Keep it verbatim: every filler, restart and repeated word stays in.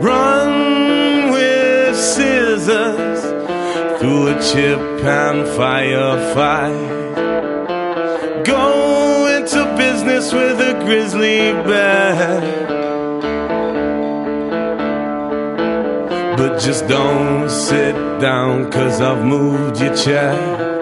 Run with scissors through a chip and firefight. Go into business with a grizzly bear, but just don't sit down, 'cause I've moved your chair.